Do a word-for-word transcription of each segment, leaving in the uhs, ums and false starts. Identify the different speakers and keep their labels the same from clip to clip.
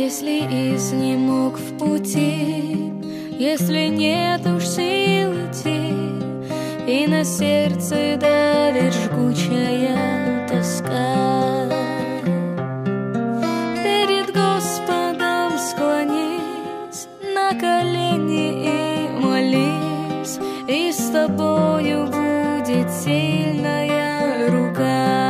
Speaker 1: Если изнемог в пути, если нет уж сил идти, и на сердце давит жгучая тоска, перед Господом склонись на колени и молись, и с тобою будет сильная рука.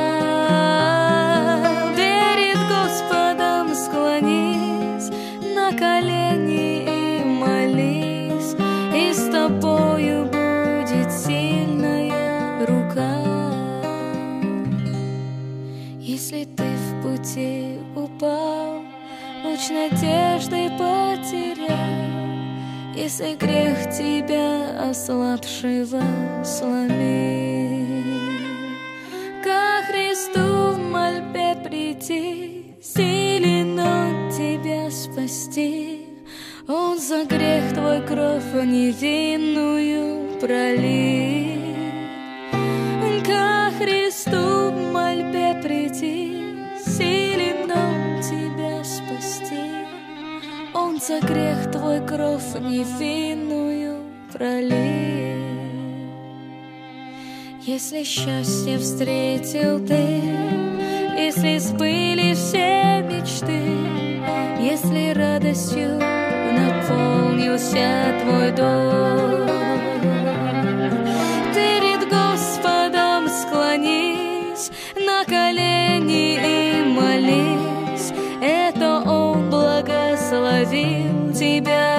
Speaker 1: Перед Господом склонись на колени и молись, и с тобою будет сильная рука. Если ты в пути упал, луч надежды потерял, если грех тебя ослабшего сломил, ко Христу в мольбе приди, силен Он тебя спасти. Он за грех твой кровь невинную пролил. Ко Христу в мольбе приди, силен Он тебя спасти. Он за грех твой кровь невинную пролил. Если счастье встретил ты, если сбылись все мечты, если радостью наполнился твой дом, перед Господом склонись на колени и молись, это Он благословил тебя.